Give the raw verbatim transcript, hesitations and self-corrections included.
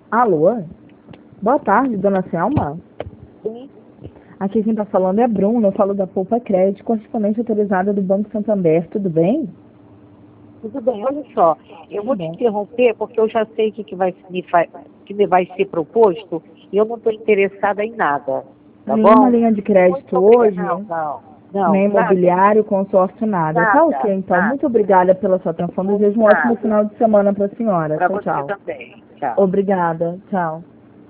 Alô? Boa tarde, dona Selma. Sim, Aqui quem está falando é a Bruna, eu falo da Poupa Crédito, correspondente autorizada do Banco Santander, tudo bem? tudo bem. Olha só, eu Tudo vou te bom. interromper porque eu já sei o que, que, vai, me fa- que me vai ser proposto e eu não estou interessada em nada, tá Nenhuma bom? linha de Muito crédito obrigada. hoje, Não, não, nem não, nada, imobiliário, consórcio, nada. Tá ok, nada, então. Muito nada. obrigada pela sua atenção. Desejo um ótimo Obrigada. final de semana para a senhora. Para Tchau, você tchau. também. Tchau. Obrigada. Tchau.